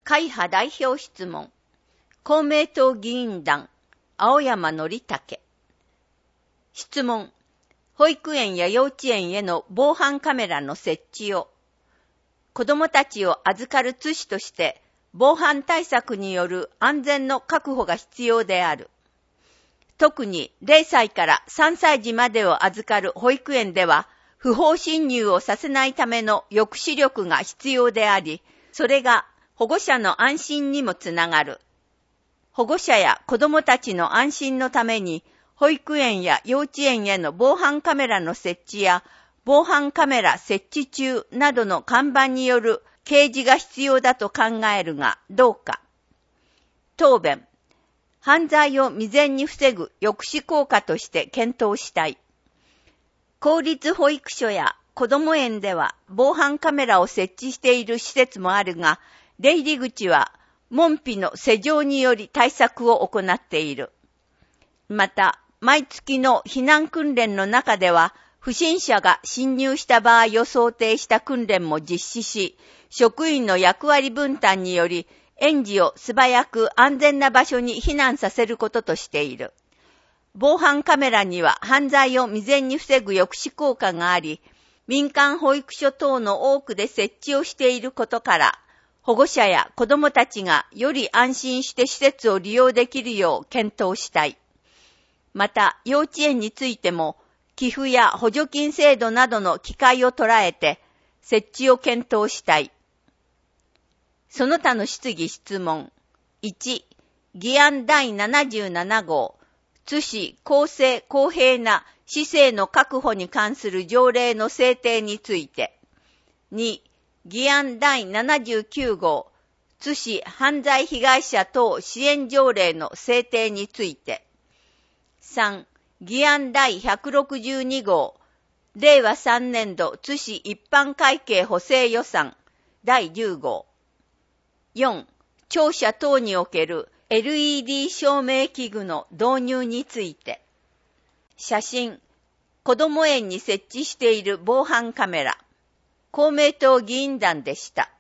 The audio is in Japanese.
会派代表質問。公明党議員団、青山則武。質問。保育園や幼稚園への防犯カメラの設置を、子どもたちを預かる津市として、防犯対策による安全の確保が必要である。特に0歳から3歳児までを預かる保育園では、不法侵入をさせないための抑止力が必要であり、それが保護者の安心にもつながる。保護者や子どもたちの安心のために、保育園や幼稚園への防犯カメラの設置や、防犯カメラ設置中などの看板による掲示が必要だと考えるが、どうか。答弁。犯罪を未然に防ぐ抑止効果として検討したい。公立保育所や子ども園では防犯カメラを設置している施設もあるが、出入り口は門扉の施錠により対策を行っている。また、毎月の避難訓練の中では、不審者が侵入した場合を想定した訓練も実施し、職員の役割分担により、園児を素早く安全な場所に避難させることとしている。防犯カメラには犯罪を未然に防ぐ抑止効果があり、民間保育所等の多くで設置をしていることから、保護者や子どもたちがより安心して施設を利用できるよう検討したい。また、幼稚園についても、寄付や補助金制度などの機会を捉えて、設置を検討したい。その他の質疑質問。1、議案第77号、津市公正公平な市政の確保に関する条例の制定について。2、議案第79号、津市犯罪被害者等支援条例の制定について。3、議案第162号、令和3年度津市一般会計補正予算第10号。4、庁舎等における LED 照明器具の導入について。写真、子ども園に設置している防犯カメラ。公明党議員団でした。